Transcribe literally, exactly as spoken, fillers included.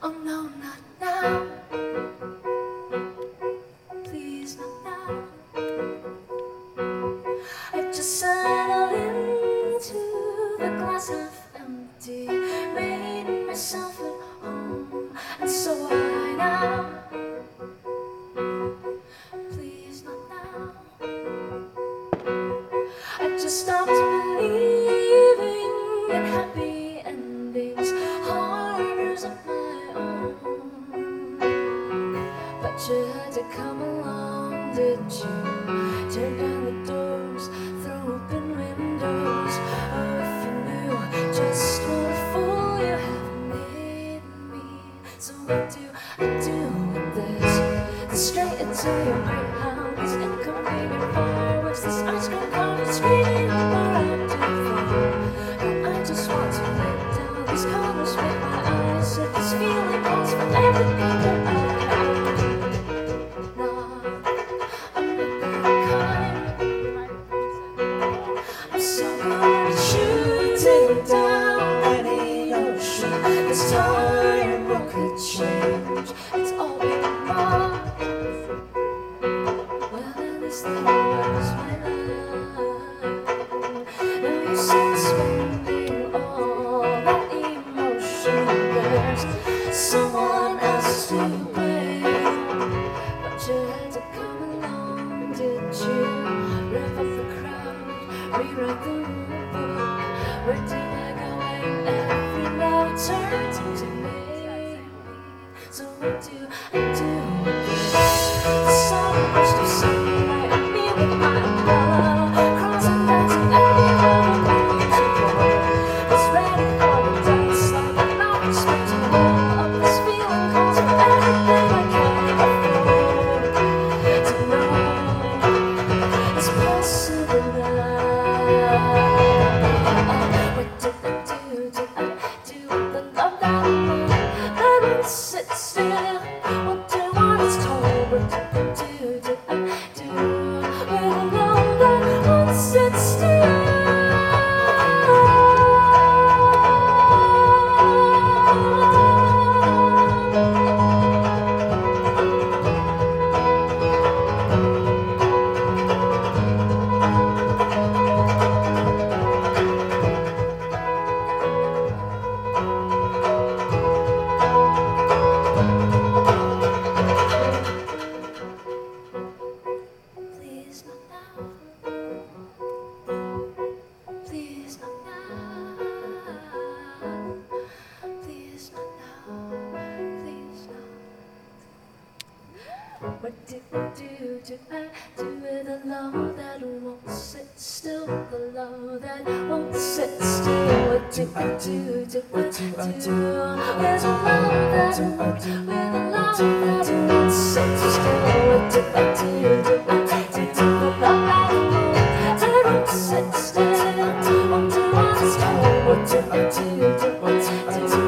Oh no, not now. Please, not now. I just settled into the glass half empty, made myself at home, and so I now. Please, not now. I just stopped believing in happy endings, horrors of my own. But you had to come along, did you? Turn down the doors, throw open windows. Oh, if you knew just what a fool you have made me. So what do I do with this? Straight into your greyhound, these inconvenient fireworks, this ice cream cone screaming where I do fall. Now I just want to lay down these colors with my eyes, so this feeling calls for everything that I am. Not, I'm not that kind. I'm so good at shooting down any ocean. This time what could change? It's all been wrong. Well, at least that was my life. Now you said spending all that emotion. There's someone else to blame. But you had to come along, did you? Rev up the crowd, rewrite the rule book. Where do I go when every note turns into me? So what do I do with this? The sun burst of sunlight at me with my umbrella, crossing dancing anywhere I'm beautiful. Was ready for the dance like an unexpected blow of this feeling calls for everything I can afford to know. It's possible now. What did I do? Did I do with the love that I want? That won't sit still. What do I want is told? What did I do? Did I do with the love that won't sit still? Please, not now. Please, not now. Please, not now. Please, not. What did I do? Did I do with a love that won't sit still? The love that won't sit still. What do I do? Did I do with a love that won't, with a love that won't sit still? What did I do? Did I do with a love that won't, that won't sit still? What do I do? What do I do? Did I do?